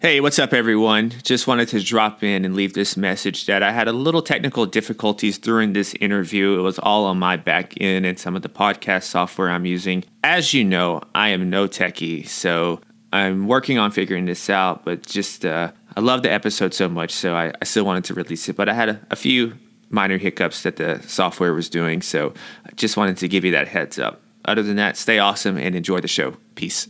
Hey, what's up, everyone? Just wanted to drop in and leave this message that I had a little technical difficulties during this interview. It was all on my back end and some of the podcast software I'm using. As you know, I am no techie, so I'm working on figuring this out, but just I love the episode so much, so I still wanted to release it. But I had a few minor hiccups that the software was doing, so I just wanted to give you that heads up. Other than that, stay awesome and enjoy the show. Peace.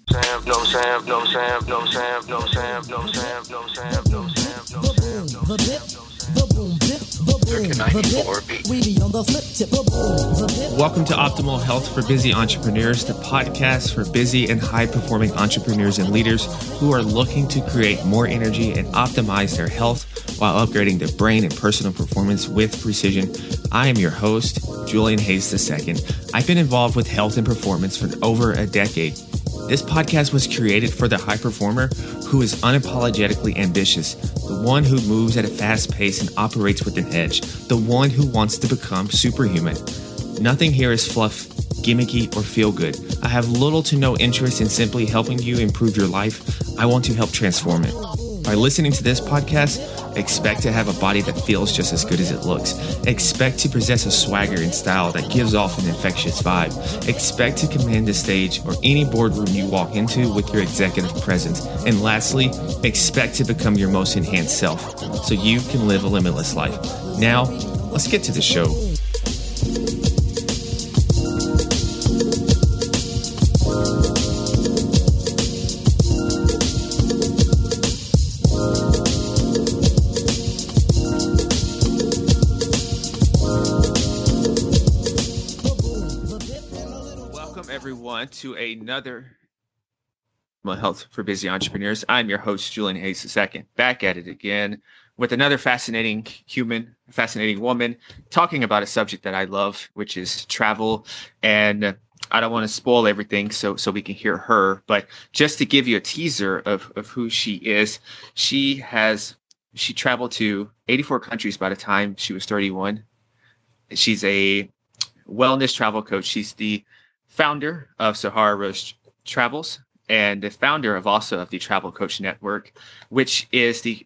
Welcome to Optimal Health for Busy Entrepreneurs, the podcast for busy and high-performing entrepreneurs and leaders who are looking to create more energy and optimize their health while upgrading their brain and personal performance with precision. I am your host, Julian Hayes II. I've been involved with health and performance for over a decade. This podcast was created for the high performer who is unapologetically ambitious, the one who moves at a fast pace and operates with an edge, the one who wants to become superhuman. Nothing here is fluff, gimmicky, or feel good. I have little to no interest in simply helping you improve your life. I want to help transform it. By listening to this podcast, expect to have a body that feels just as good as it looks. Expect to possess a swagger and style that gives off an infectious vibe. Expect to command the stage or any boardroom you walk into with your executive presence. And lastly, expect to become your most enhanced self so you can live a limitless life. Now, let's get to the show. To another Health for Busy Entrepreneurs. I'm your host, Julian Hayes II, back at it again with another fascinating human, fascinating woman, talking about a subject that I love, which is travel. And I don't want to spoil everything so we can hear her, but just to give you a teaser of who she is, she traveled to 84 countries by the time she was 31. She's a wellness travel coach. She's the founder of Sahara Rose Travels and the founder of the Travel Coach Network, which is she's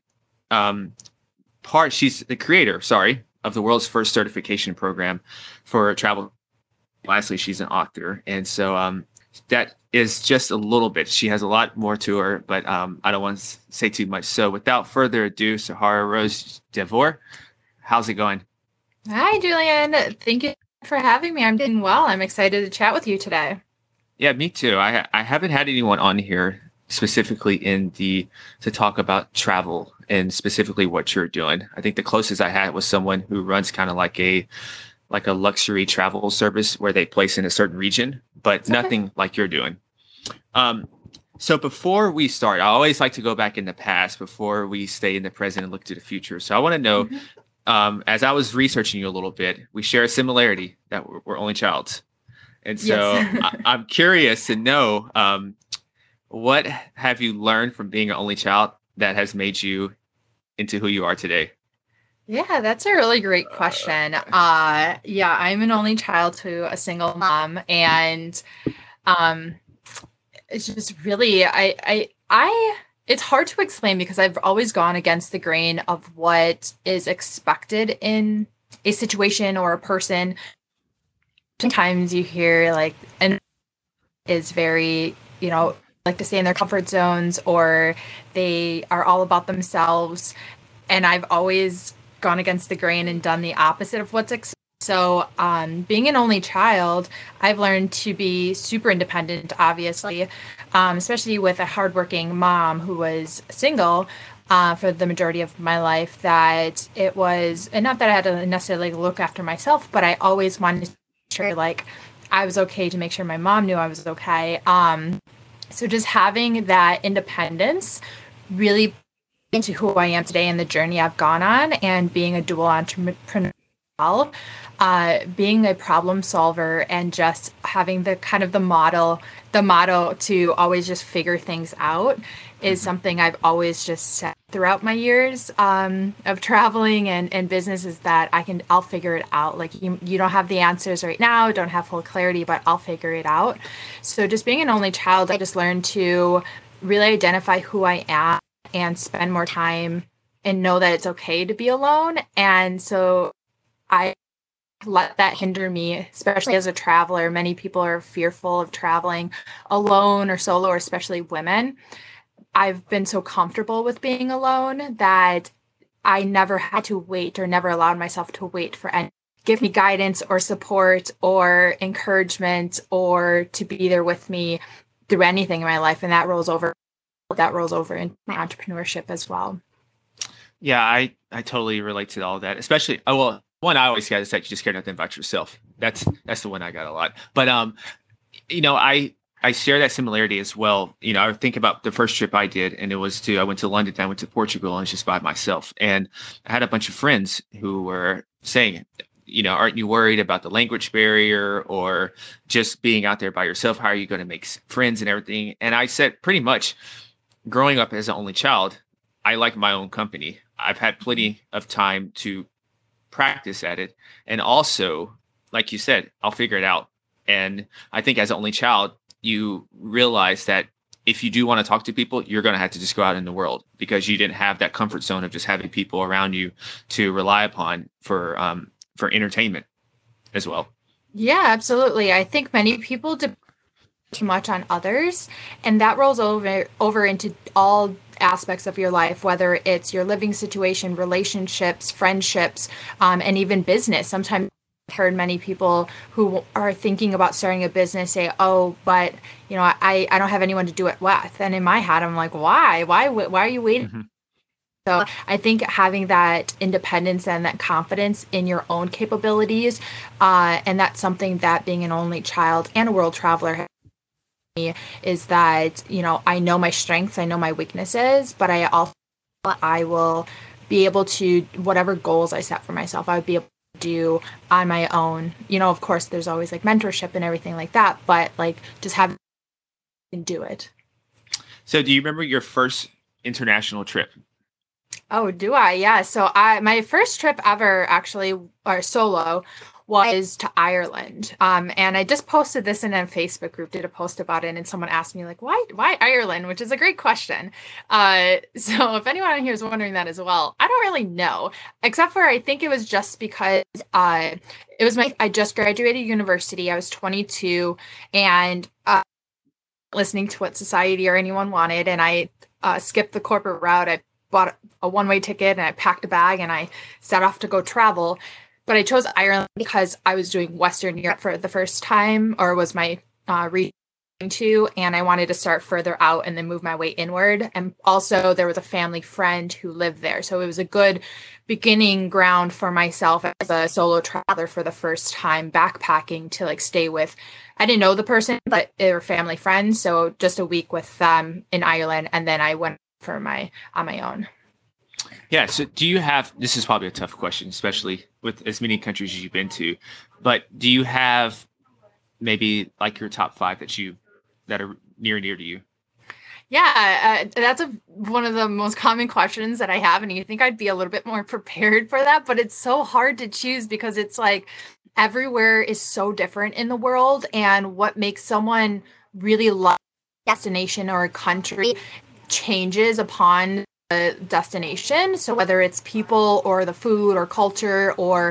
the creator, of the world's first certification program for travel. Lastly, she's an author. And so that is just a little bit. She has a lot more to her, but I don't want to say too much. So without further ado, Sahara Rose Devor, how's it going? Hi, Julian. Thank you for having me. I'm doing well. I'm excited to chat with you today. Yeah, me too. I haven't had anyone on here specifically to talk about travel and specifically what you're doing. I think the closest I had was someone who runs kind of like a luxury travel service where they place in a certain region, but nothing like you're doing. So before we start, I always like to go back in the past before we stay in the present and look to the future. So I want to know, as I was researching you a little bit, we share a similarity that we're only child. And so yes. I'm curious to know, what have you learned from being an only child that has made you into who you are today? Yeah, that's a really great question. I'm an only child to a single mom, and it's just really, it's hard to explain because I've always gone against the grain of what is expected in a situation or a person. Sometimes you hear and is very, like to stay in their comfort zones, or they are all about themselves. And I've always gone against the grain and done the opposite of what's expected. So being an only child, I've learned to be super independent, obviously, especially with a hardworking mom who was single for the majority of my life, that it was, and not that I had to necessarily look after myself, but I always wanted to make sure I was okay, to make sure my mom knew I was okay. So just having that independence really into who I am today and the journey I've gone on, and being a dual entrepreneur, being a problem solver, and just having the motto to always just figure things out is something I've always just said throughout my years of traveling and business, is that I'll figure it out. You don't have the answers right now, don't have full clarity, but I'll figure it out. So just being an only child, I just learned to really identify who I am and spend more time and know that it's okay to be alone. And so I let that hinder me, especially as a traveler. Many people are fearful of traveling alone or solo, or especially women. I've been so comfortable with being alone that I never had to wait, or never allowed myself to wait for any give me guidance or support or encouragement or to be there with me through anything in my life. And that rolls over into my entrepreneurship as well. Yeah, I totally relate to all of that, especially, well, one I always got is that you just care nothing about yourself. That's the one I got a lot. But I share that similarity as well. I think about the first trip I did, and I went to London, I went to Portugal, and I was just by myself. And I had a bunch of friends who were saying, aren't you worried about the language barrier or just being out there by yourself? How are you going to make friends and everything? And I said, pretty much growing up as an only child, I like my own company. I've had plenty of time to practice at it. And also, like you said, I'll figure it out. And I think as an only child, you realize that if you do want to talk to people, you're going to have to just go out in the world, because you didn't have that comfort zone of just having people around you to rely upon for entertainment as well. Yeah, absolutely. I think many people depend too much on others, and that rolls over into all aspects of your life, whether it's your living situation, relationships, friendships, and even business. Sometimes I've heard many people who are thinking about starting a business say, oh, but I don't have anyone to do it with. And in my head, I'm like, why are you waiting? Mm-hmm. So I think having that independence and that confidence in your own capabilities, and that's something that being an only child and a world traveler is that, I know my strengths, I know my weaknesses, but I will be able to, whatever goals I set for myself, I would be able to do on my own. Of course, there's always like mentorship and everything like that, but like just have and do it. So do you remember your first international trip? Oh, do I? Yeah. So my first trip ever actually, or solo, was to Ireland. And I just posted this in a Facebook group, did a post about it, and someone asked me like, why Ireland? Which is a great question. So if anyone here is wondering that as well, I don't really know, except for I think it was just because I just graduated university. I was 22 and listening to what society or anyone wanted. And I skipped the corporate route. I bought a one-way ticket and I packed a bag and I set off to go travel. But I chose Ireland because I was doing Western Europe for the first time, or was my region to, and I wanted to start further out and then move my way inward. And also there was a family friend who lived there. So it was a good beginning ground for myself as a solo traveler for the first time backpacking to like stay with. I didn't know the person, but they were family friends. So just a week with them in Ireland. And then I went on my own. Yeah. So do you have, this is probably a tough question, especially with as many countries as you've been to, but do you have maybe like your top 5 that are near and dear to you? Yeah, that's one of the most common questions that I have. And you think I'd be a little bit more prepared for that, but it's so hard to choose because it's like everywhere is so different in the world. And what makes someone really love a destination or a country changes upon the destination. So whether it's people or the food or culture or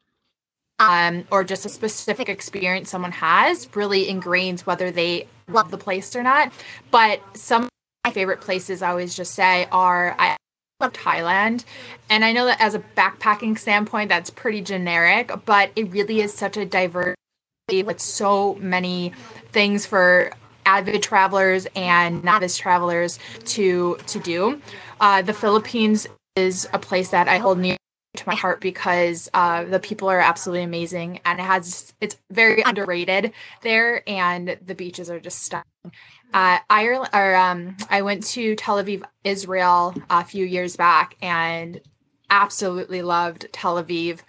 just a specific experience someone has really ingrains whether they love the place or not. But some of my favorite places I always just say are, I love Thailand. And I know that as a backpacking standpoint, that's pretty generic, but it really is such a diverse with so many things for avid travelers and novice travelers to do. The Philippines is a place that I hold near to my heart because the people are absolutely amazing, and it's very underrated there, and the beaches are just stunning. Ireland, or I went to Tel Aviv, Israel a few years back, and absolutely loved Tel Aviv.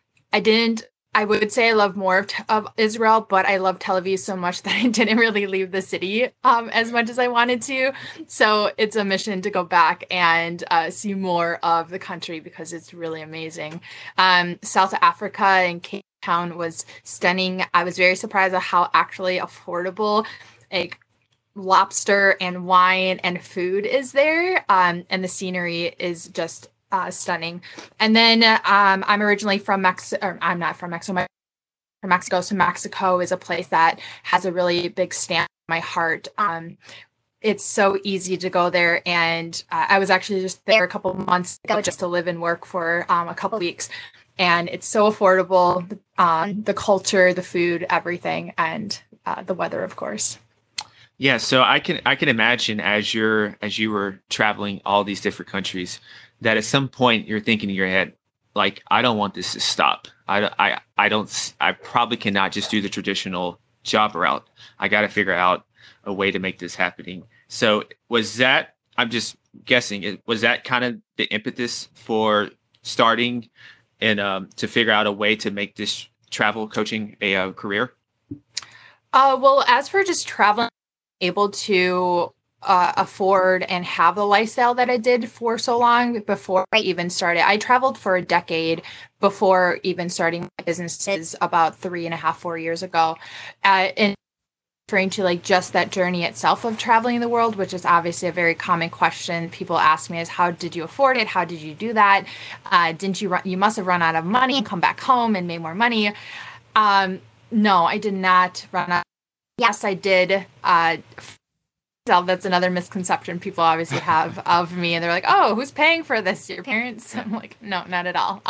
I would say I love more of Israel, but I love Tel Aviv so much that I didn't really leave the city as much as I wanted to. So it's a mission to go back and see more of the country because it's really amazing. South Africa and Cape Town was stunning. I was very surprised at how actually affordable lobster and wine and food is there. And the scenery is just stunning. And then I'm originally from Mexico, or I'm not from Mexico, from Mexico. So Mexico is a place that has a really big stamp on my heart. It's so easy to go there. And I was actually just there a couple of months ago just to live and work for a couple of weeks. And it's so affordable, the culture, the food, everything, and the weather, of course. Yeah, so I can imagine as you were traveling all these different countries, that at some point you're thinking in your head, like, I don't want this to stop. I probably cannot just do the traditional job route. I got to figure out a way to make this happening. So was that, I'm just guessing, was that kind of the impetus for starting and to figure out a way to make this travel coaching a career? Well, as for just traveling, able to afford and have the lifestyle that I did for so long before I even started. I traveled for a decade before even starting my businesses about 3.5, 4 years ago. And referring to like just that journey itself of traveling the world, which is obviously a very common question people ask me, is how did you afford it? How did you do that? Didn't you you must have run out of money and come back home and made more money. No, I did not run out. Yes, I did. That's another misconception people obviously have of me. And they're like, oh, who's paying for this? Your parents? I'm like, no, not at all.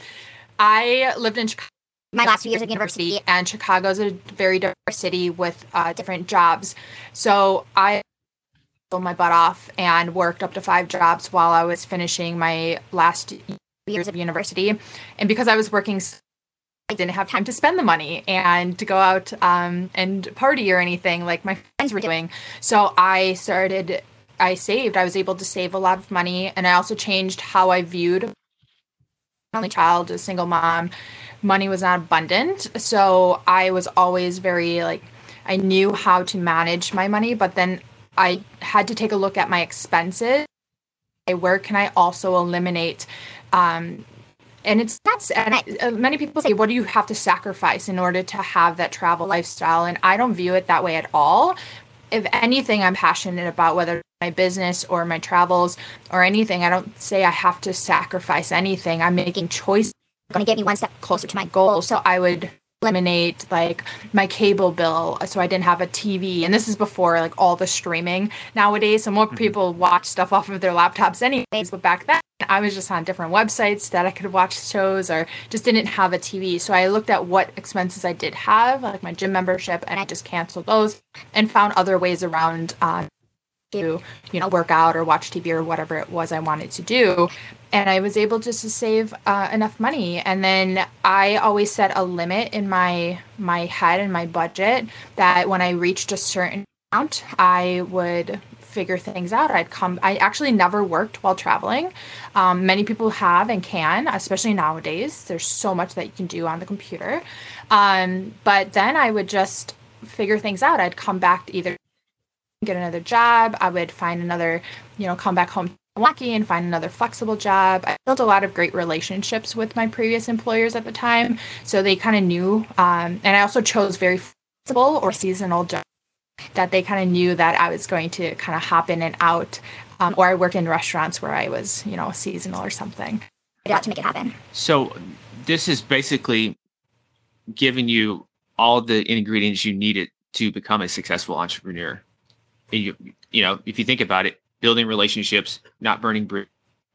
I lived in Chicago my last 2 years of university, and Chicago is a very diverse city with different jobs. So I pulled my butt off and worked up to 5 jobs while I was finishing my last years of university. And because I was working, I didn't have time to spend the money and to go out and party or anything like my friends were doing. So I saved. I was able to save a lot of money. And I also changed how I viewed my only child, a single mom. Money was not abundant. So I was always very I knew how to manage my money, but then I had to take a look at my expenses. Where can I also eliminate and it's nuts. And many people say, what do you have to sacrifice in order to have that travel lifestyle? And I don't view it that way at all. If anything, I'm passionate about, whether my business or my travels or anything. I don't say I have to sacrifice anything. I'm making choices that are going to get me one step closer to my goal. So I would eliminate my cable bill, so I didn't have a TV. And this is before all the streaming nowadays. So more people watch stuff off of their laptops anyways. But back then, I was just on different websites that I could watch shows, or just didn't have a TV. So I looked at what expenses I did have, like my gym membership, and I just canceled those and found other ways around to work out or watch TV or whatever it was I wanted to do. And I was able just to save enough money. And then I always set a limit in my head and my budget that when I reached a certain amount, I would figure things out. I actually never worked while traveling. Many people have and can, especially nowadays. There's so much that you can do on the computer. But then I would just figure things out. I'd come back to either get another job. I would find another, come back home to Milwaukee and find another flexible job. I built a lot of great relationships with my previous employers at the time. So they kind of knew, and I also chose very flexible or seasonal jobs that they kind of knew that I was going to kind of hop in and out. Or I worked in restaurants where I was, seasonal or something. I got to make it happen. So this is basically giving you all the ingredients you needed to become a successful entrepreneur. And if you think about it, building relationships, not burning bridges,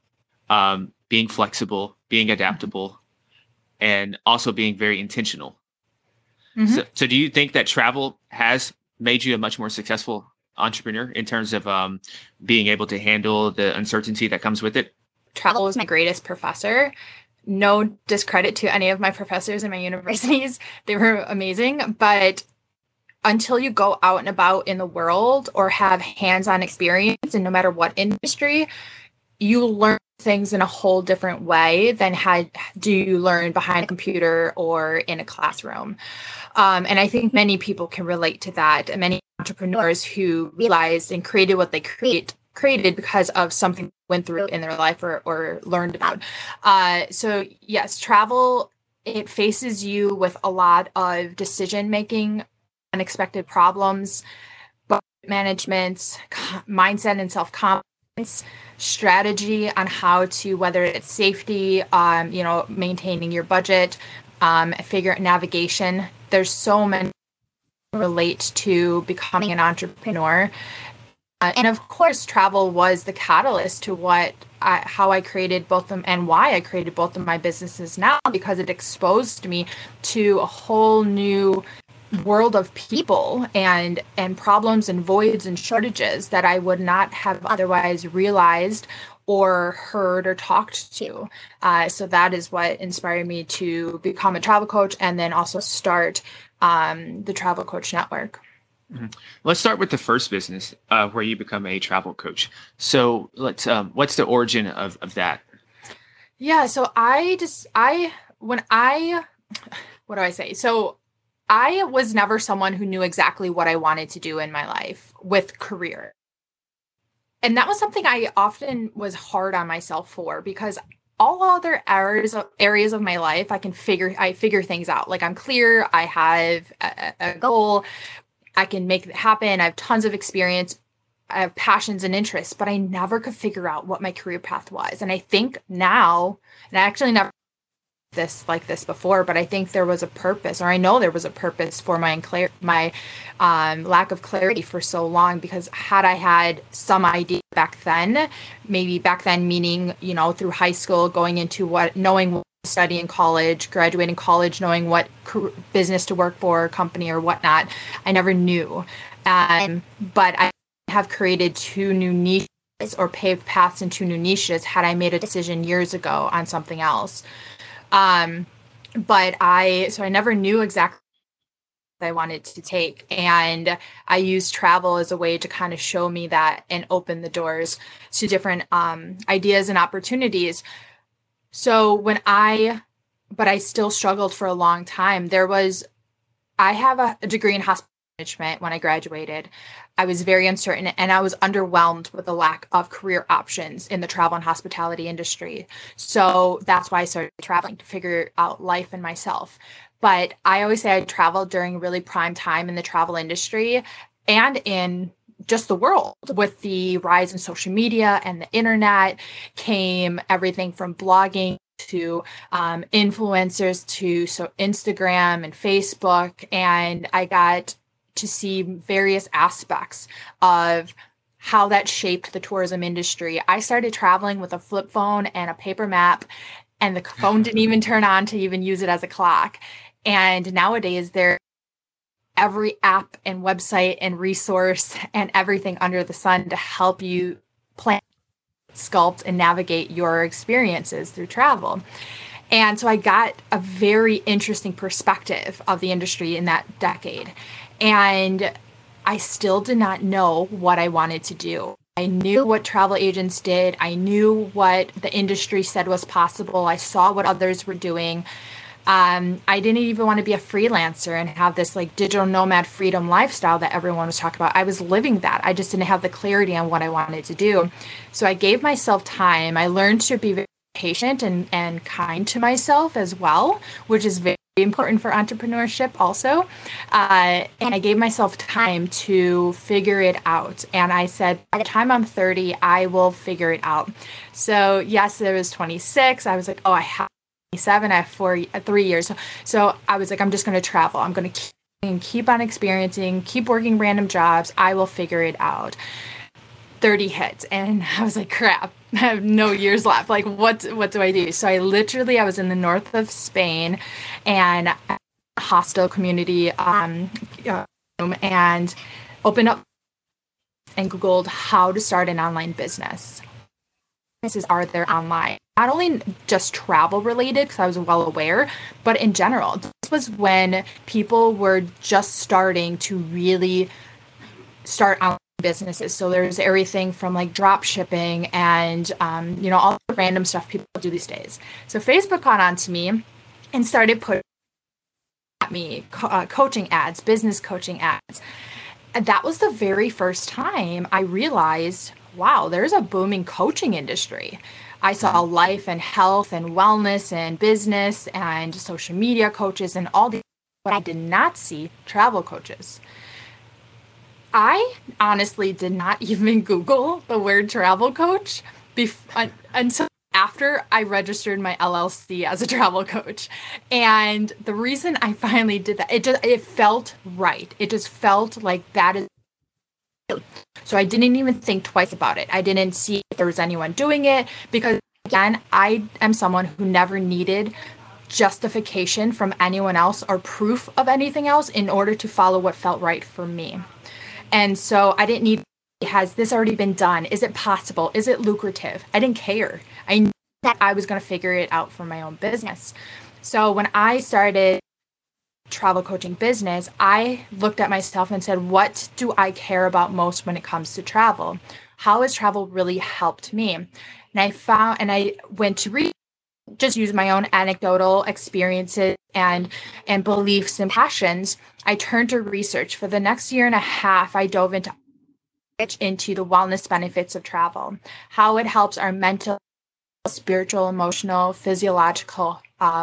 being flexible, being adaptable, and also being very intentional. Mm-hmm. So do you think that travel has made you a much more successful entrepreneur in terms of being able to handle the uncertainty that comes with it? Travel was my greatest professor. No discredit to any of my professors in my universities. They were amazing. But until you go out and about in the world or have hands-on experience, and no matter what industry, you learn things in a whole different way than how do you learn behind a computer or in a classroom. And I think many people can relate to that. And many entrepreneurs who realized and created what they created because of something they went through in their life or learned about. So yes, travel, it faces you with a lot of decision-making, unexpected problems, but management, mindset and self-confidence, strategy on how to, whether it's safety, maintaining your budget, navigation. There's so many relate to becoming an entrepreneur. And of course, travel was the catalyst to how I created both of them and why I created both of my businesses now, because it exposed me to a whole new world of people and problems and voids and shortages that I would not have otherwise realized or heard or talked to. So that is what inspired me to become a travel coach and then also start the Travel Coach Network. Mm-hmm. Let's start with the first business where you become a travel coach. So what's the origin of that? Yeah. So what do I say? So I was never someone who knew exactly what I wanted to do in my life with career. And that was something I often was hard on myself for, because all other areas of my life, I figure things out. Like, I'm clear, I have a goal, I can make it happen. I have tons of experience. I have passions and interests, but I never could figure out what my career path was. And I think now, and I actually never this before, but I think there was a purpose, or I know there was a purpose for my lack of clarity for so long, because had I had some idea back then, meaning, through high school, going into knowing what to study in college, graduating college, knowing what business to work for, company or whatnot, I never knew. But I have created two new niches, or paved paths in two new niches, had I made a decision years ago on something else. But I never knew exactly what I wanted to take. And I used travel as a way to kind of show me that and open the doors to different, ideas and opportunities. So but I still struggled for a long time. I have a degree in hospital management when I graduated. I was very uncertain, and I was underwhelmed with the lack of career options in the travel and hospitality industry. So that's why I started traveling, to figure out life and myself. But I always say I traveled during really prime time in the travel industry and in just the world. With the rise in social media and the internet came everything from blogging to influencers to Instagram and Facebook. And I got to see various aspects of how that shaped the tourism industry. I started traveling with a flip phone and a paper map, and the phone didn't even turn on to even use it as a clock. And nowadays, there's every app and website and resource and everything under the sun to help you plan, sculpt, and navigate your experiences through travel. And so I got a very interesting perspective of the industry in that decade. And I still did not know what I wanted to do. I knew what travel agents did. I knew what the industry said was possible. I saw what others were doing. I didn't even want to be a freelancer and have this digital nomad freedom lifestyle that everyone was talking about. I was living that. I just didn't have the clarity on what I wanted to do. So I gave myself time. I learned to be very patient and kind to myself as well, which is very important for entrepreneurship also. And I gave myself time to figure it out. And I said, by the time I'm 30, I will figure it out. So yes, there was 26. I was like, I have 27. I have 3 years. So I was like, I'm just going to travel. I'm going to keep on experiencing, keep working random jobs. I will figure it out. 30 hits. And I was like, crap, I have no years left. What do I do? So I was in the north of Spain and a hostel community, and opened up and Googled how to start an online business. Businesses are there online, not only just travel related, because I was well aware, but in general. This was when people were just starting to really start online businesses. So there's everything from drop shipping and all the random stuff people do these days. So Facebook got onto me and started putting at me coaching ads, business coaching ads. And that was the very first time I realized, wow, there's a booming coaching industry. I saw life and health and wellness and business and social media coaches and all these, but I did not see travel coaches. I honestly did not even Google the word travel coach until after I registered my LLC as a travel coach. And the reason I finally did that, it felt right. It just felt like that is. So I didn't even think twice about it. I didn't see if there was anyone doing it because, again, I am someone who never needed justification from anyone else or proof of anything else in order to follow what felt right for me. And so I didn't need, has this already been done? Is it possible? Is it lucrative? I didn't care. I knew that I was going to figure it out for my own business. So when I started travel coaching business, I looked at myself and said, what do I care about most when it comes to travel? How has travel really helped me? And I went to just use my own anecdotal experiences and beliefs and passions. I turned to research. For the next year and a half, I dove into the wellness benefits of travel, how it helps our mental, spiritual, emotional, physiological.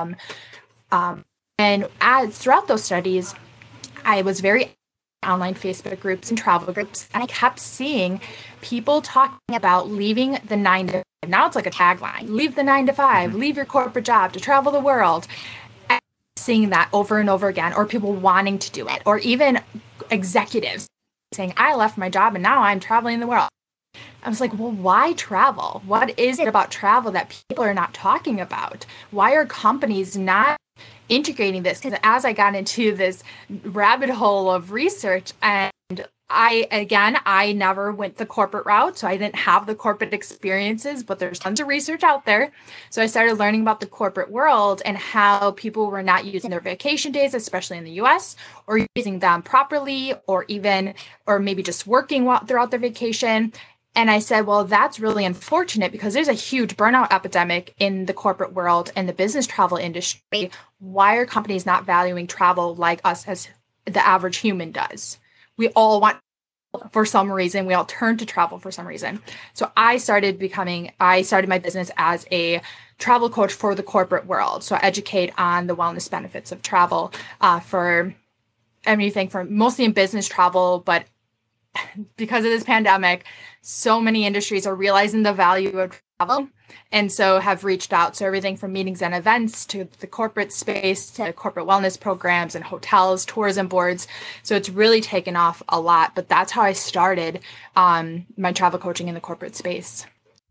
And throughout those studies, I was very online Facebook groups and travel groups, and I kept seeing people talking about leaving the 9 to 5. Now it's like a tagline: leave the 9 to 5, leave your corporate job to travel the world. And seeing that over and over again, or people wanting to do it, or even executives saying, I left my job and now I'm traveling the world. I was like, well, why travel? What is it about travel that people are not talking about? Why are companies not integrating this? Because as I got into this rabbit hole of research, and I never went the corporate route, so I didn't have the corporate experiences, but there's tons of research out there. So I started learning about the corporate world and how people were not using their vacation days, especially in the US, or using them properly, or maybe just working throughout their vacation. And I said, well, that's really unfortunate because there's a huge burnout epidemic in the corporate world and the business travel industry. Why are companies not valuing travel like us as the average human does? We all want, for some reason, we all turn to travel for some reason. So I started my business as a travel coach for the corporate world. So I educate on the wellness benefits of travel for anything from mostly in business travel, but because of this pandemic, so many industries are realizing the value of travel and so have reached out. So everything from meetings and events to the corporate space to corporate wellness programs and hotels, tourism boards. So it's really taken off a lot. But that's how I started my travel coaching in the corporate space.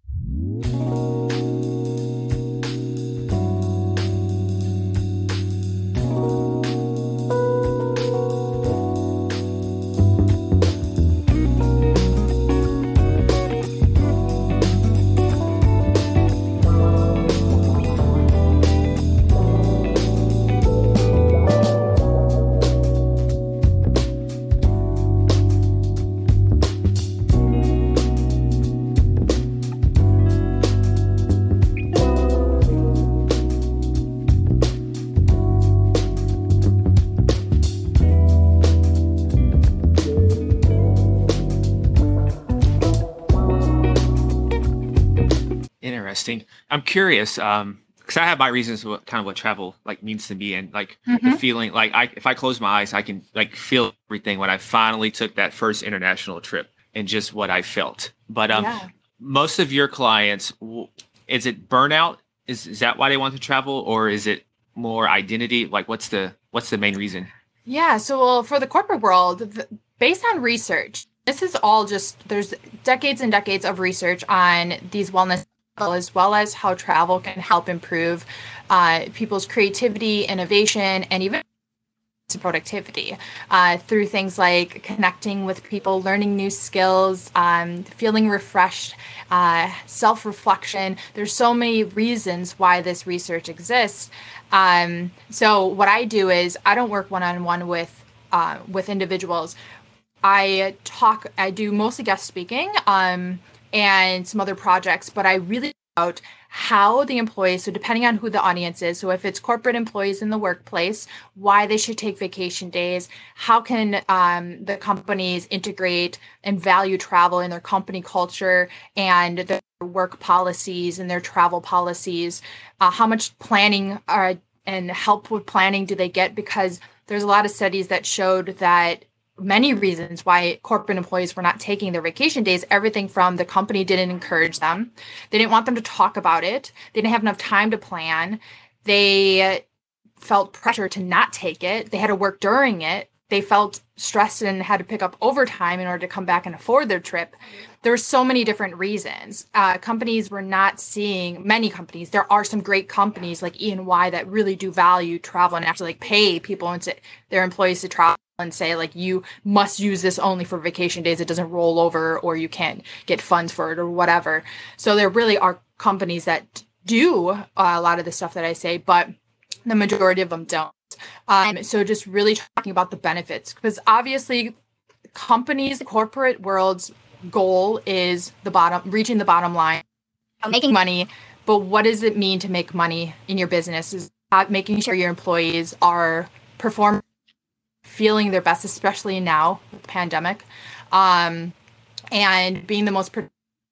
Interesting. I'm curious, because I have my reasons what travel means to me, and the feeling if I close my eyes, I can feel everything when I finally took that first international trip and just what I felt. But most of your clients, is it burnout? Is that why they want to travel, or is it more identity? What's the main reason? Yeah. So for the corporate world, based on research, this is all there's decades and decades of research on these wellness, as well as how travel can help improve people's creativity, innovation, and even productivity through things like connecting with people, learning new skills, feeling refreshed, self-reflection. There's so many reasons why this research exists. So what I do is I don't work one-on-one with individuals. I do mostly guest speaking and some other projects, but I really about how the employees, so depending on who the audience is, so if it's corporate employees in the workplace, why they should take vacation days, how can the companies integrate and value travel in their company culture and their work policies and their travel policies, how much planning and help with planning do they get? Because there's a lot of studies that showed that many reasons why corporate employees were not taking their vacation days. Everything from the company didn't encourage them. They didn't want them to talk about it. They didn't have enough time to plan. They felt pressure to not take it. They had to work during it. They felt stressed and had to pick up overtime in order to come back and afford their trip. There were so many different reasons. Companies were not seeing, many companies, there are some great companies like E&Y that really do value travel and actually like pay people and their employees to travel and say like, you must use this only for vacation days. It doesn't roll over or you can't get funds for it or whatever. So there really are companies that do a lot of the stuff that I say, but the majority of them don't. So just really talking about the benefits, because obviously companies, corporate world's goal is reaching the bottom line, making money. But what does it mean to make money in your business? Is making sure your employees are performing, feeling their best, especially now with the pandemic, and being the most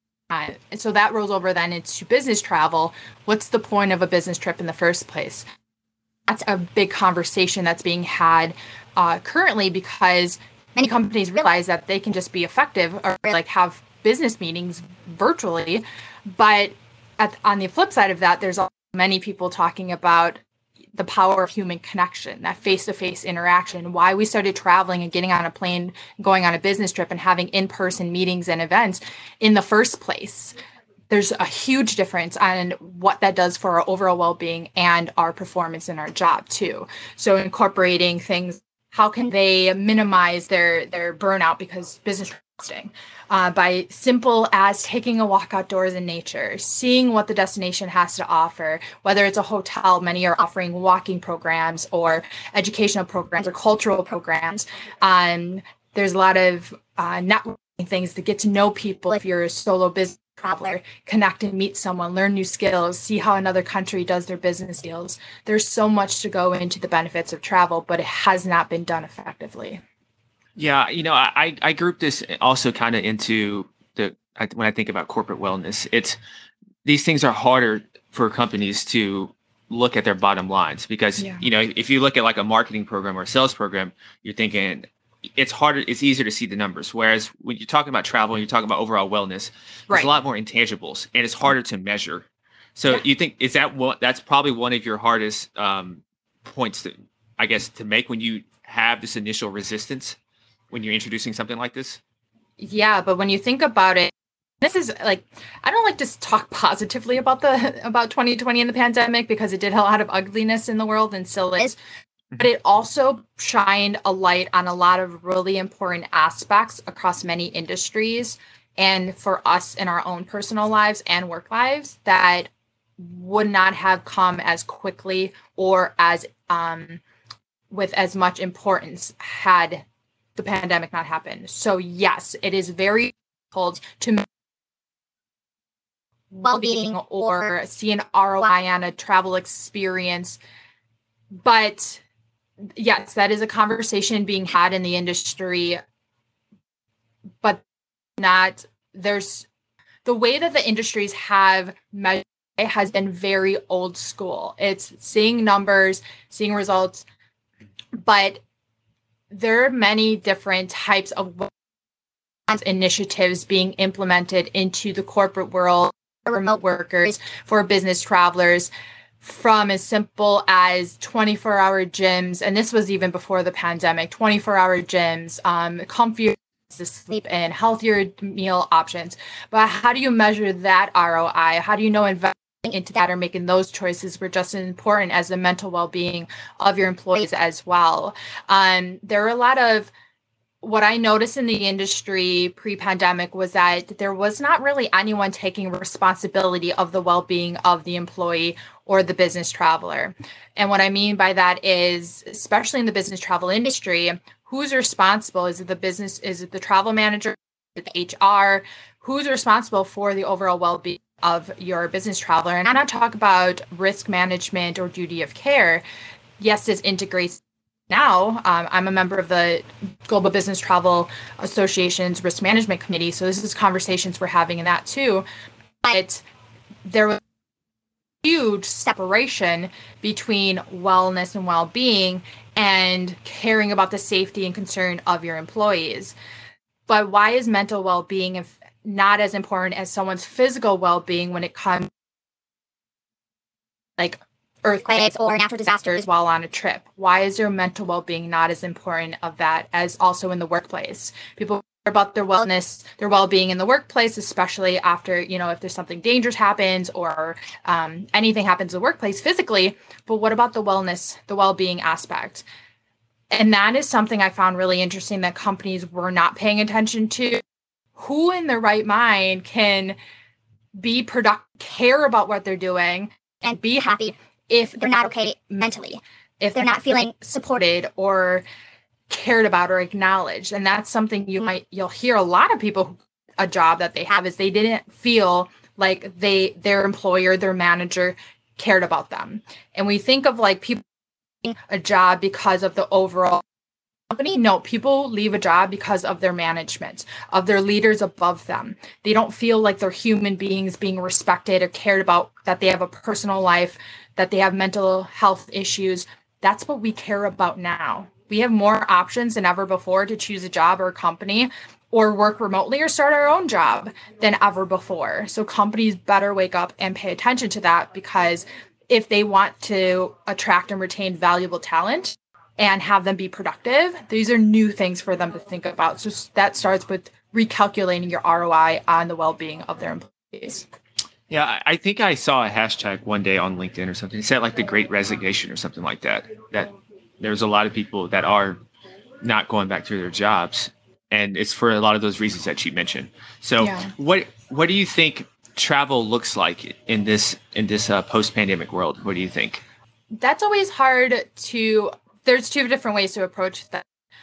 so that rolls over then into business travel. What's the point of a business trip in the first place? That's a big conversation that's being had currently, because many companies realize that they can just be effective or like have business meetings virtually. But on the flip side of that, there's many people talking about the power of human connection, that face-to-face interaction, why we started traveling and getting on a plane, going on a business trip and having in-person meetings and events in the first place. There's a huge difference on what that does for our overall well-being and our performance in our job too. So incorporating things, how can they minimize their burnout because business traveling? By simple as taking a walk outdoors in nature, seeing what the destination has to offer, whether it's a hotel, many are offering walking programs or educational programs or cultural programs. There's a lot of networking things to get to know people. If you're a solo business traveler, connect and meet someone, learn new skills, see how another country does their business deals. There's so much to go into the benefits of travel, but it has not been done effectively. Yeah, I group this also kind of into when I think about corporate wellness, these things are harder for companies to look at their bottom lines because, if you look at like a marketing program or a sales program, you're thinking it's easier to see the numbers. Whereas when you're talking about travel and you're talking about overall wellness, there's a lot more intangibles and it's harder to measure. So you think, that's probably one of your hardest points to make when you have this initial resistance when you're introducing something like this? Yeah, but when you think about it, this is like, I don't like to talk positively about 2020 and the pandemic because it did a lot of ugliness in the world and still is. But it also shined a light on a lot of really important aspects across many industries and for us in our own personal lives and work lives that would not have come as quickly or as with as much importance had the pandemic not happened. So yes, it is very difficult to well-being or see an ROI on a travel experience. But yes, that is a conversation being had in the industry, but there's the way that the industries have measured it has been very old school. It's seeing numbers, seeing results, but there are many different types of initiatives being implemented into the corporate world for remote workers, for business travelers, from as simple as 24-hour gyms, and this was even before the pandemic, 24-hour gyms, comfier to sleep in, healthier meal options. But how do you measure that ROI? How do you know investing into that or making those choices were just as important as the mental well-being of your employees as well? There are a lot of what I noticed in the industry pre-pandemic was that there was not really anyone taking responsibility of the well-being of the employee or the business traveler. And what I mean by that is, especially in the business travel industry, who's responsible? Is it the business? Is it the travel manager? Is it the HR? Who's responsible for the overall well-being of your business traveler? And I'm not talking about risk management or duty of care. Yes, this integrates. Now, I'm a member of the Global Business Travel Association's Risk Management Committee, so this is conversations we're having in that too. But there was a huge separation between wellness and well-being, and caring about the safety and concern of your employees. But why is mental well-being not as important as someone's physical well-being when it comes like earthquakes or natural disasters while on a trip? Why is their mental well-being not as important of that as also in the workplace? People care about their wellness, their well-being in the workplace, especially after, if there's something dangerous happens or anything happens in the workplace physically. But what about the wellness, the well-being aspect? And that is something I found really interesting that companies were not paying attention to. Who in their right mind can be productive, care about what they're doing, and be happy if they're not okay mentally, if they're not feeling supported or cared about or acknowledged? And that's something you'll hear a lot of people, a job that they have is they didn't feel like their employer, their manager cared about them. And we think of like people a job because of the overall company. No, people leave a job because of their management, of their leaders above them. They don't feel like they're human beings being respected or cared about, that they have a personal life, that they have mental health issues. That's what we care about now. We have more options than ever before to choose a job or a company or work remotely or start our own job than ever before. So companies better wake up and pay attention to that, because if they want to attract and retain valuable talent and have them be productive, these are new things for them to think about. So that starts with recalculating your ROI on the well-being of their employees. Yeah, I think I saw a hashtag one day on LinkedIn or something. It said like the Great Resignation or something like that, that there's a lot of people that are not going back to their jobs. And it's for a lot of those reasons that you mentioned. So what do you think travel looks like in this post-pandemic world? What do you think? That's always hard to, there's two different ways to approach that.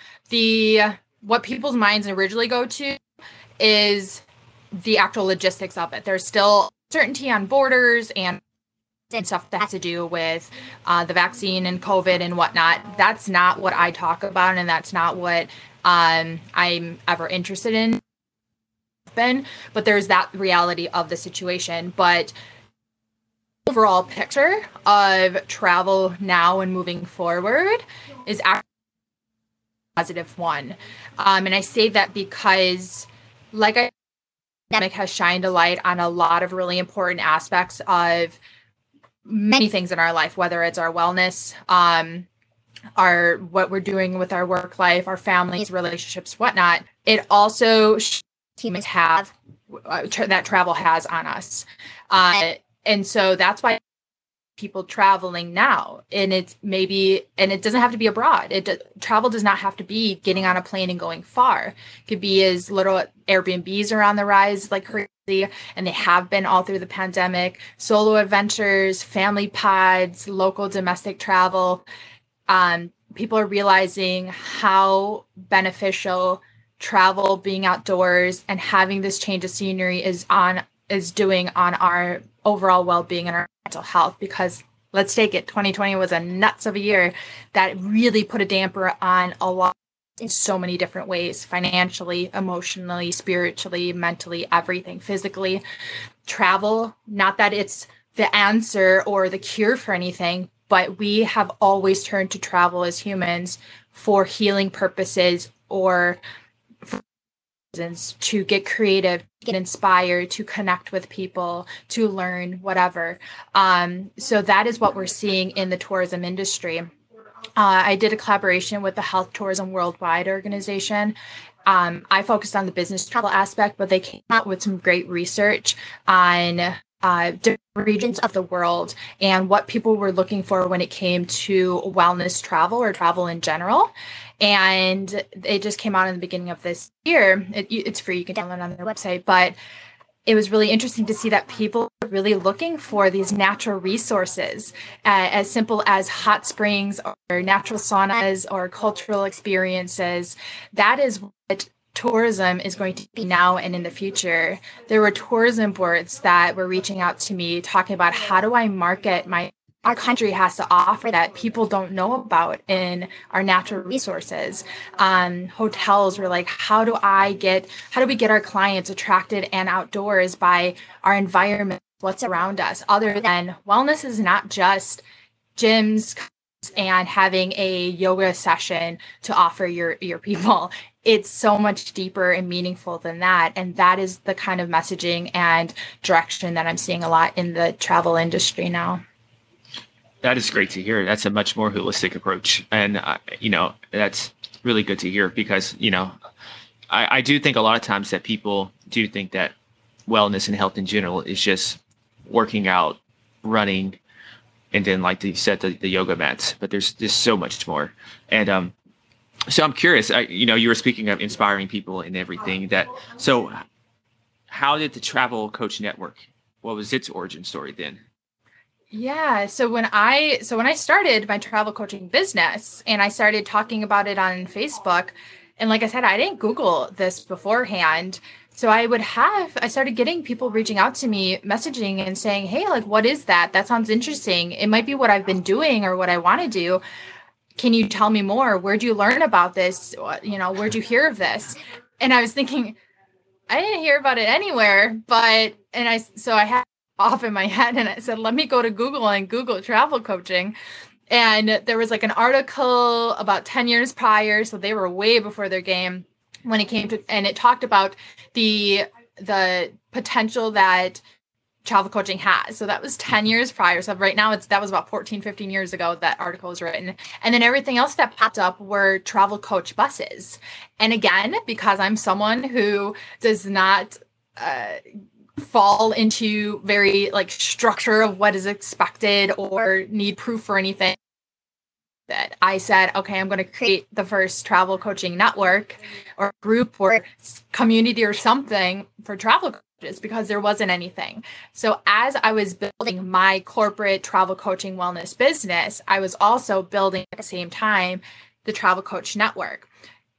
What people's minds originally go to is the actual logistics of it. There's still uncertainty on borders and stuff that has to do with the vaccine and COVID and whatnot. That's not what I talk about, and that's not what I'm ever interested in. But there's that reality of the situation. But overall picture of travel now and moving forward is actually a positive one. And I say that because, like I said, the pandemic has shined a light on a lot of really important aspects of many things in our life, whether it's our wellness, what we're doing with our work life, our families, relationships, whatnot. It also humans have that travel has on us. And so that's why people traveling now, and it doesn't have to be abroad. Travel does not have to be getting on a plane and going far. It could be as little. Airbnbs are on the rise like crazy, and they have been all through the pandemic. Solo adventures, family pods, local domestic travel. People are realizing how beneficial travel, being outdoors, and having this change of scenery is doing on our overall well-being and our mental health. Because let's take it, 2020 was a nuts of a year that really put a damper on a lot in so many different ways: financially, emotionally, spiritually, mentally, everything, physically. Travel, not that it's the answer or the cure for anything, but we have always turned to travel as humans for healing purposes or to get creative, get inspired, to connect with people, to learn, whatever. So that is what we're seeing in the tourism industry. I did a collaboration with the Health Tourism Worldwide organization. I focused on the business travel aspect, but they came out with some great research on different regions of the world and what people were looking for when it came to wellness travel or travel in general. And it just came out in the beginning of this year. It's free. You can download it on their website. But it was really interesting to see that people are really looking for these natural resources, as simple as hot springs or natural saunas or cultural experiences. That is what tourism is going to be now and in the future. There were tourism boards that were reaching out to me talking about, how do I market our country has to offer that people don't know about in our natural resources. Hotels were like, how do we get our clients attracted and outdoors by our environment, what's around us, other than wellness is not just gyms, and having a yoga session to offer your people. It's so much deeper and meaningful than that. And that is the kind of messaging and direction that I'm seeing a lot in the travel industry now. That is great to hear. That's a much more holistic approach. And, that's really good to hear because, I do think a lot of times that people do think that wellness and health in general is just working out, running, and then like you said, the yoga mats, but there's so much more. And so I'm curious, you were speaking of inspiring people and everything so how did the Travel Coach Network, what was its origin story then? Yeah. So when I started my travel coaching business and I started talking about it on Facebook, and like I said, I didn't Google this beforehand. So I started getting people reaching out to me, messaging and saying, hey, like, what is that? That sounds interesting. It might be what I've been doing or what I want to do. Can you tell me more? Where'd you learn about this? Where'd you hear of this? And I was thinking, I didn't hear about it anywhere, I had off in my head and I said, let me go to Google and Google travel coaching. And there was like an article about 10 years prior. So they were way before their game when it came to, and it talked about the potential that travel coaching has. So that was 10 years prior. So right now that was about 14, 15 years ago that article was written. And then everything else that popped up were travel coach buses. And again, because I'm someone who does not fall into very like structure of what is expected or need proof for anything, that I said, okay, I'm going to create the first travel coaching network or group or community or something for travel coaches because there wasn't anything. So as I was building my corporate travel coaching wellness business, I was also building at the same time the Travel Coach Network.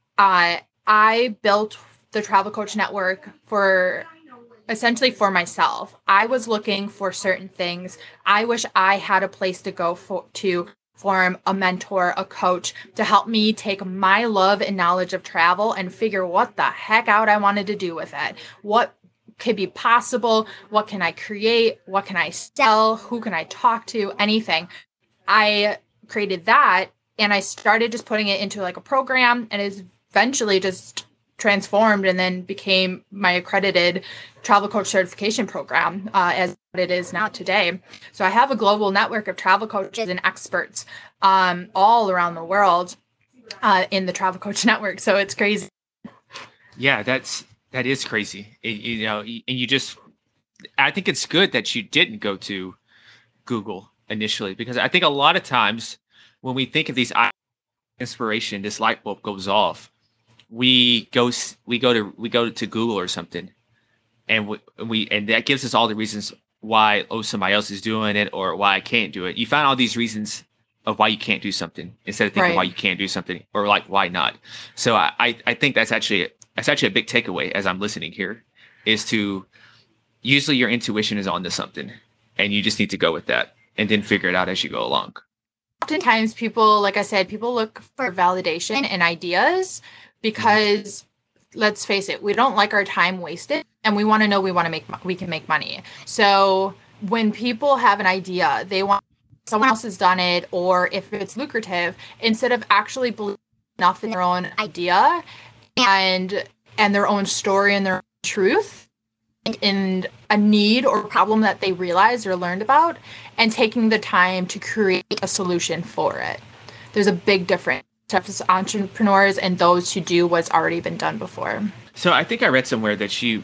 I built the Travel Coach Network essentially for myself. I was looking for certain things. I wish I had a place to go to form a mentor, a coach to help me take my love and knowledge of travel and figure what the heck out I wanted to do with it. What could be possible? What can I create? What can I sell? Who can I talk to? Anything. I created that and I started just putting it into like a program, and it's eventually just transformed and then became my accredited travel coach certification program as it is now today. So I have a global network of travel coaches and experts all around the world in the Travel Coach Network. So it's crazy. Yeah, that is crazy. I think it's good that you didn't go to Google initially, because I think a lot of times when we think of these inspiration, this light bulb goes off. We go to Google or something, and and that gives us all the reasons why somebody else is doing it or why I can't do it. You find all these reasons of why you can't do something instead of thinking why you can't do something or like why not. So I think that's actually a big takeaway as I'm listening here, is to usually your intuition is onto something and you just need to go with that and then figure it out as you go along. Oftentimes people, like I said, people look for validation and ideas because let's face it, we don't like our time wasted and we want to know we can make money. So when people have an idea, they want someone else has done it, or if it's lucrative, instead of actually believing enough in their own idea and their own story and their own truth and a need or problem that they realized or learned about, and taking the time to create a solution for it. There's a big difference to entrepreneurs and those who do what's already been done before. So I think I read somewhere that you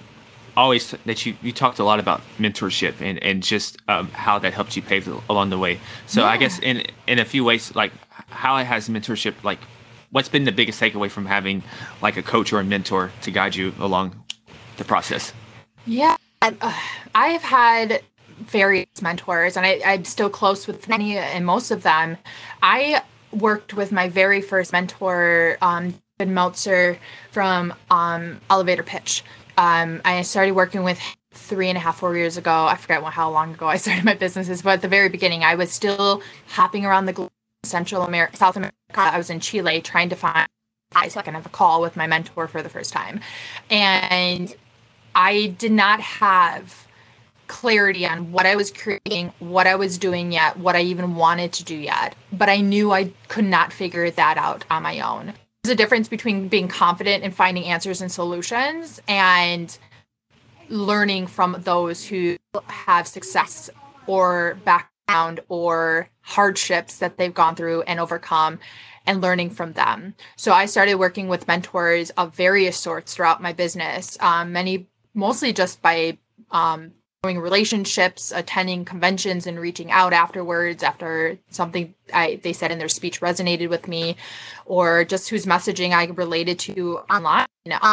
talked a lot about mentorship and just how that helped you pave along the way. So I guess in a few ways, like how has mentorship, like what's been the biggest takeaway from having like a coach or a mentor to guide you along the process? Yeah, I've had various mentors and I'm still close with many and most of them. I worked with my very first mentor, David Meltzer from Elevator Pitch. I started working with 4 years ago. I forget how long ago I started my businesses, but at the very beginning, I was still hopping around the globe, Central America, South America. I was in Chile trying to find so I can have a call with my mentor for the first time. And I did not have clarity on what I was creating, what I was doing yet, what I even wanted to do yet. But I knew I could not figure that out on my own. There's a difference between being confident and finding answers and solutions and learning from those who have success or background or hardships that they've gone through and overcome, and learning from them. So I started working with mentors of various sorts throughout my business, mostly just by growing relationships, attending conventions and reaching out afterwards after something they said in their speech resonated with me, or just whose messaging I related to online.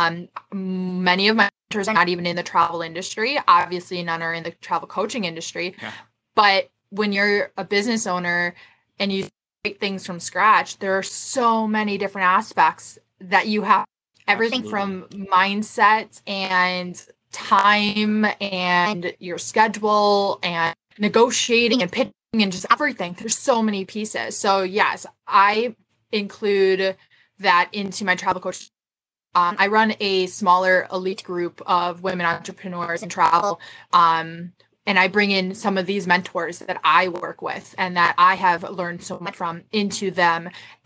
Many of my mentors are not even in the travel industry. Obviously, none are in the travel coaching industry. Yeah. But when you're a business owner and you create things from scratch, there are so many different aspects that you have. Everything from mindset and time and your schedule and negotiating and pitching and just everything. There's so many pieces. So yes, I include that into my travel coach. I run a smaller elite group of women entrepreneurs in travel. And I bring in some of these mentors that I work with and that I have learned so much from into them,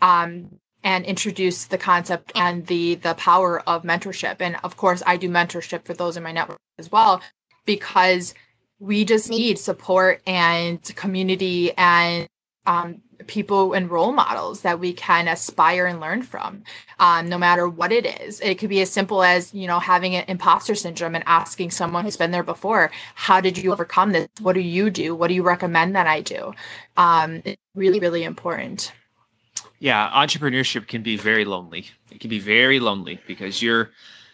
and introduce the concept and the power of mentorship. And of course, I do mentorship for those in my network as well, because we just need support and community and people and role models that we can aspire and learn from, no matter what it is. It could be as simple as, having an imposter syndrome and asking someone who's been there before, how did you overcome this? What do you do? What do you recommend that I do? It's really, really important. Yeah, entrepreneurship can be very lonely. It can be very lonely because you're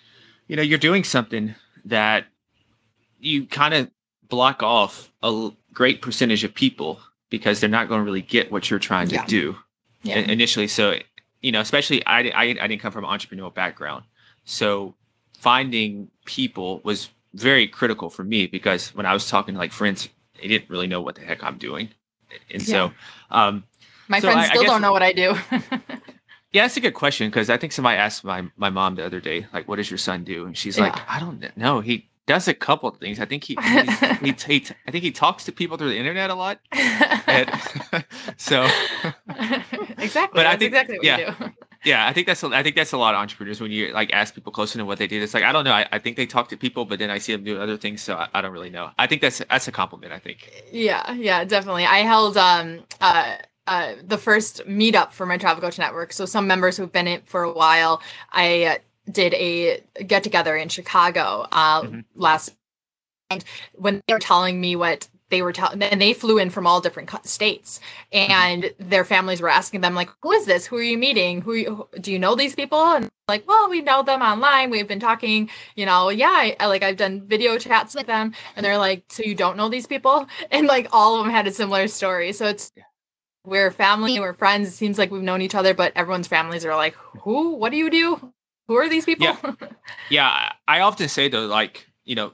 doing something that you kind of block off a great percentage of people because they're not going to really get what you're trying to do initially. So, especially I didn't come from an entrepreneurial background. So finding people was very critical for me because when I was talking to like friends, they didn't really know what the heck I'm doing. And so, my friends still don't know what I do. Yeah, that's a good question because I think somebody asked my mom the other day, like, what does your son do? And she's like, I don't know. He does a couple of things. I think I think he talks to people through the internet a lot. And so exactly. But I think exactly what you do. Yeah, I think that's a lot of entrepreneurs when you like ask people close to know what they do. It's like, I don't know. I think they talk to people, but then I see them do other things, so I don't really know. I think that's a compliment, I think. Yeah, definitely. I held the first meetup for my Travel Coach Network. So some members who've been in it for a while, I did a get together in Chicago last, and when they were telling me what they were telling, and they flew in from all different states, and their families were asking them like, who is this? Who are you meeting? Do you know these people? And like, well, we know them online. We've been talking, I've done video chats with them, and they're like, so you don't know these people? And like all of them had a similar story. So we're family, we're friends. It seems like we've known each other, but everyone's families are like, who? What do you do? Who are these people? Yeah. I often say though, like,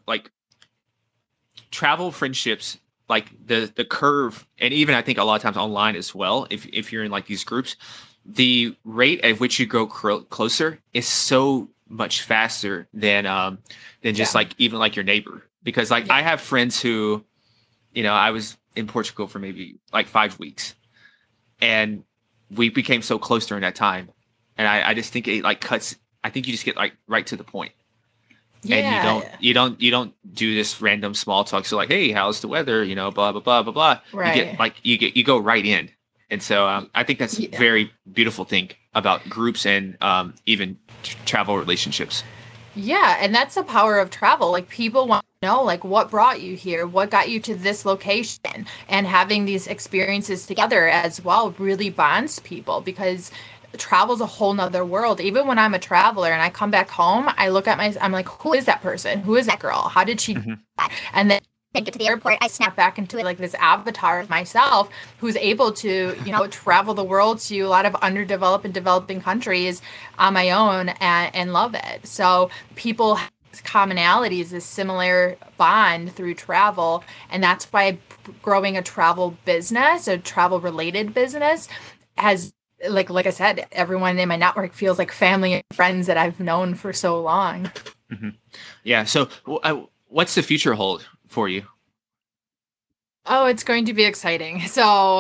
travel friendships, like the curve, and even I think a lot of times online as well, if you're in like these groups, the rate at which you grow closer is so much faster than just like even like your neighbor. Because like I have friends who, I was in Portugal for maybe like 5 weeks. And we became so close during that time. And I just think it like cuts. I think you just get like right to the point. Yeah. And you don't do this random small talk. So like, hey, how's the weather? Blah, blah, blah, blah, blah. Right. You go right in. And so I think that's a very beautiful thing about groups and even travel relationships. Yeah. And that's the power of travel. Like people want to know, like, what brought you here? What got you to this location? And having these experiences together as well really bonds people, because travel's a whole nother world. Even when I'm a traveler and I come back home, I look at I'm like, who is that person? Who is that girl? How did she do that? And then I get to the airport, I snap back into like this avatar of myself who's able to, travel the world to a lot of underdeveloped and developing countries on my own and love it. So people have commonalities, this similar bond through travel. And that's why growing a travel business, a travel related business, has like I said, everyone in my network feels like family and friends that I've known for so long. Yeah. So what's the future hold for you? Oh, it's going to be exciting. So,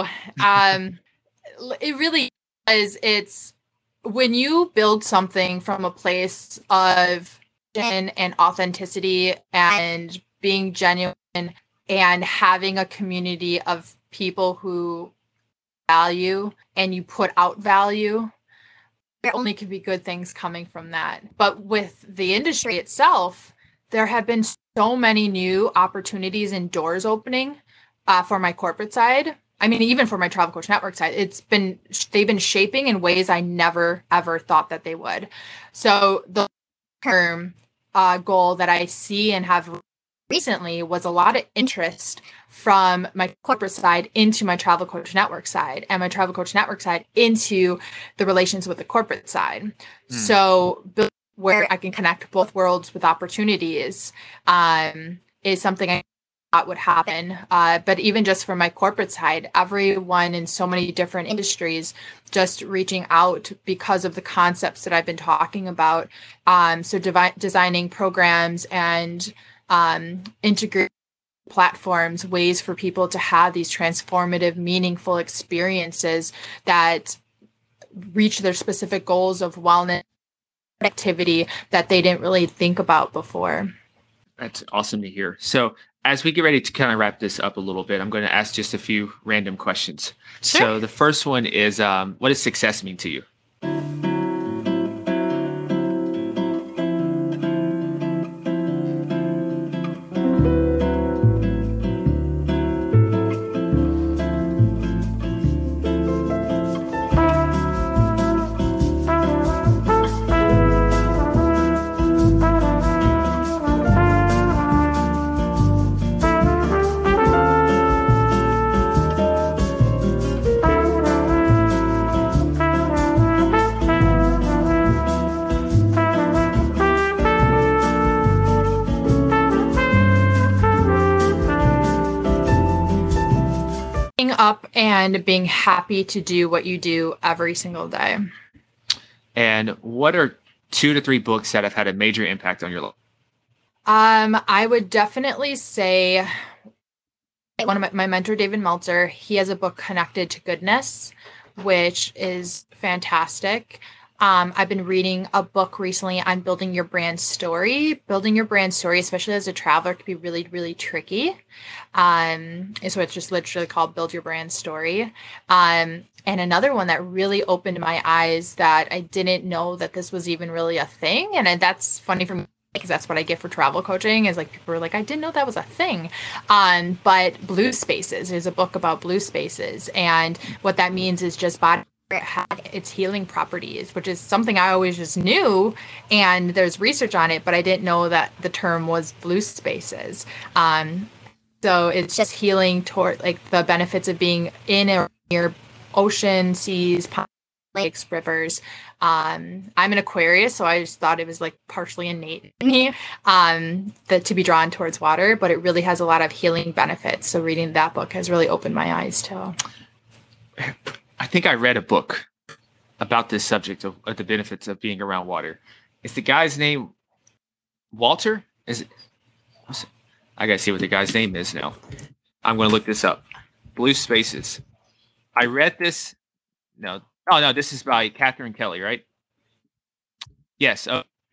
it really is. It's when you build something from a place of and authenticity and being genuine and having a community of people who value and you put out value, there only could be good things coming from that. But with the industry itself, there have been so many new opportunities and doors opening for my corporate side. I mean, even for my Travel Coach Network side, they've been shaping in ways I never ever thought that they would. So the term goal that I see and have recently was a lot of interest from my corporate side into my Travel Coach Network side, and my Travel Coach Network side into the relations with the corporate side. So where I can connect both worlds with opportunities is something I thought would happen. But even just from my corporate side, everyone in so many different industries just reaching out because of the concepts that I've been talking about. So designing programs and integrate platforms, ways for people to have these transformative, meaningful experiences that reach their specific goals of wellness activity that they didn't really think about before. That's awesome to hear. So as we get ready to kind of wrap this up a little bit, I'm going to ask just a few random questions. Sure. So the first one is, what does success mean to you? Up and being happy to do what you do every single day. And what are 2 to 3 books that have had a major impact on your life? I would definitely say one of my mentor, David Meltzer, he has a book, Connected to Goodness, which is fantastic. I've been reading a book recently on building your brand story. Building your brand story, especially as a traveler, can be really, really tricky. So it's just literally called Build Your Brand Story. And another one that really opened my eyes that I didn't know that this was even really a thing. And that's funny for me because that's what I get for travel coaching is like people are like, I didn't know that was a thing. But Blue Spaces is a book about blue spaces. And what that means is just body had its healing properties, which is something I always just knew, and there's research on it, but I didn't know that the term was blue spaces. So it's just healing toward like the benefits of being in or near ocean, seas, lakes, rivers. I'm an Aquarius, so I just thought it was like partially innate in me that to be drawn towards water, but it really has a lot of healing benefits. So reading that book has really opened my eyes too. I think I read a book about this subject of the benefits of being around water. Is the guy's name Walter? Is it? I gotta see what the guy's name is now. I'm going to look this up. Blue Spaces. I read this. No. Oh, no. This is by Catherine Kelly, right? Yes.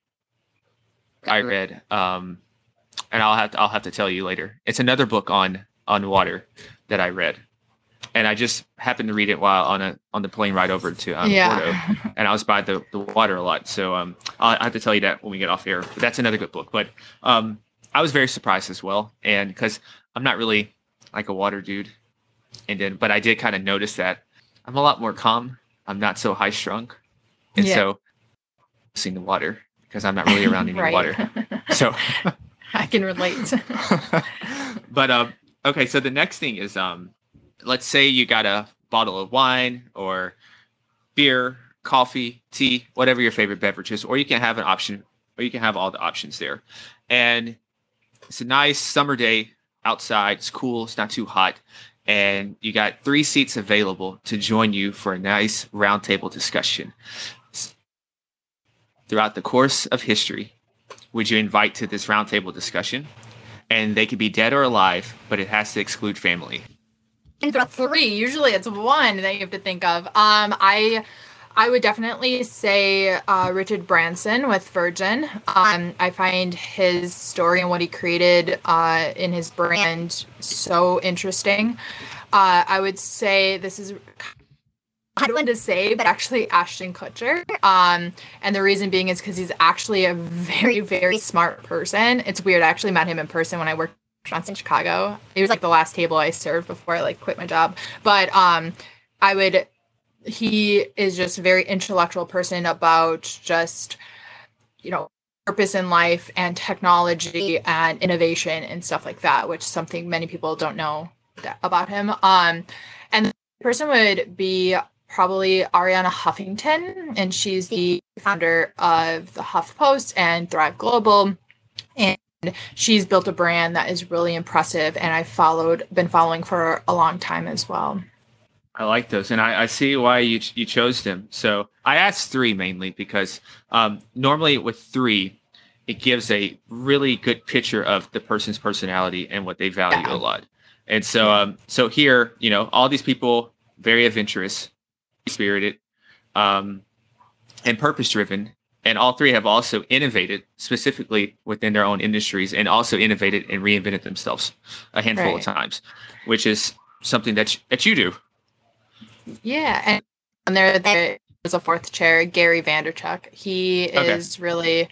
I read. And I'll have to tell you later. It's another book on water that I read. And I just happened to read it while on the plane ride over to Porto, and I was by the water a lot. So I'll have to tell you that when we get off air. But that's another good book. But I was very surprised as well, and because I'm not really like a water dude, but I did kind of notice that I'm a lot more calm. I'm not so high strung, and so seeing the water because I'm not really around any water. So I can relate. But okay, so the next thing is let's say you got a bottle of wine or beer, coffee, tea, whatever your favorite beverage is, or you can have an option, or you can have all the options there. And it's a nice summer day outside. It's cool. It's not too hot. And you got 3 seats available to join you for a nice roundtable discussion. Throughout the course of history, would you invite to this roundtable discussion? and they could be dead or alive, but it has to exclude family. Three. Usually it's one that you have to think of. I would definitely say Richard Branson with Virgin. I find his story and what he created in his brand so interesting. I would say this is I don't want to say, but actually Ashton Kutcher. And the reason being is because he's actually a very, very smart person. It's weird. I actually met him in person when I worked in Chicago. It was like the last table I served before I like quit my job. But he is just a very intellectual person about just, purpose in life and technology and innovation and stuff like that, which is something many people don't know about him. And the person would be probably Arianna Huffington, and she's the founder of the HuffPost and Thrive Global. And she's built a brand that is really impressive, and I've been following for a long time as well. I like those, and I see why you chose them. So I asked three mainly because normally with three, it gives a really good picture of the person's personality and what they value a lot. And so, so here, all these people very adventurous, spirited, and purpose-driven, and all three have also innovated specifically within their own industries, and also innovated and reinvented themselves a handful of times, which is something that you do. Yeah, and there's a fourth chair, Gary Vaynerchuk. He is really,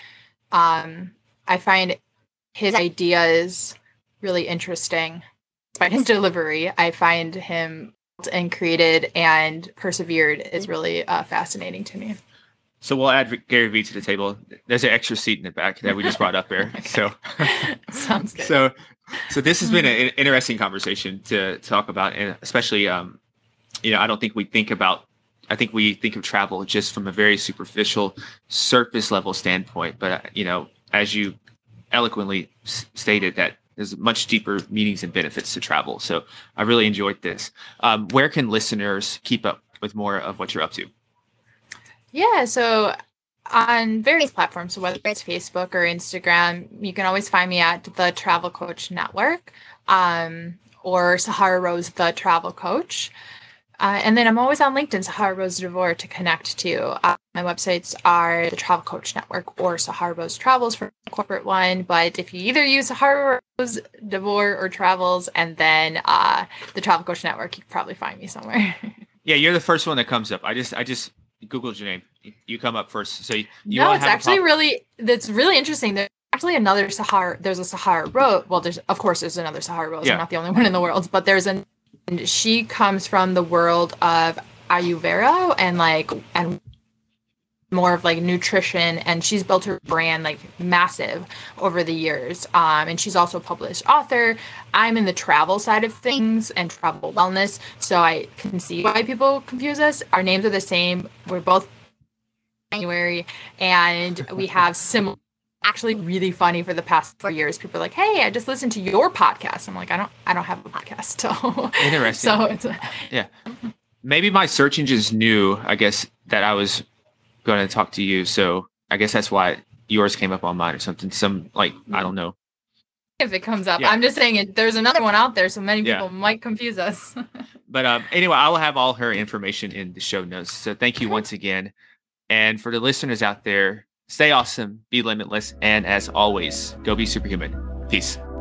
I find his ideas really interesting. Despite his delivery, I find him and created and persevered is really fascinating to me. So we'll add Gary Vee to the table. There's an extra seat in the back that we just brought up there. So sounds good. So this has been an interesting conversation to talk about, and especially, I don't think we think about. I think we think of travel just from a very superficial, surface level standpoint. But as you eloquently stated, that there's much deeper meanings and benefits to travel. So I really enjoyed this. Where can listeners keep up with more of what you're up to? Yeah, so on various platforms, so whether it's Facebook or Instagram, you can always find me at the Travel Coach Network, or Sahara Rose, the Travel Coach. And then I'm always on LinkedIn, Sahara Rose DeVore, to connect to. My websites are the Travel Coach Network or Sahara Rose Travels for the corporate one. But if you either use Sahara Rose DeVore or Travels and then the Travel Coach Network, you can probably find me somewhere. Yeah, you're the first one that comes up. I just Googled your name. You come up first. So it's actually that's really interesting. There's actually another Sahara. There's a Sahara Rose. Well, there's another Sahara Rose. Yeah. I'm not the only one in the world, but there's and she comes from the world of Ayurveda and more of like nutrition, and she's built her brand like massive over the years. And she's also a published author. I'm in the travel side of things and travel wellness, so I can see why people confuse us. Our names are the same. We're both January, and we have similar. Actually, really funny for the past 4 years. People are like, "Hey, I just listened to your podcast." I'm like, I don't have a podcast. So interesting. So yeah, maybe my search engines knew, I guess, that I was going to talk to you. So I guess that's why yours came up on mine or something. I don't know. If it comes up, I'm just saying there's another one out there, so many people might confuse us. But anyway, I will have all her information in the show notes. So thank you once again, and for the listeners out there. Stay awesome, be limitless, and as always, go be superhuman. Peace.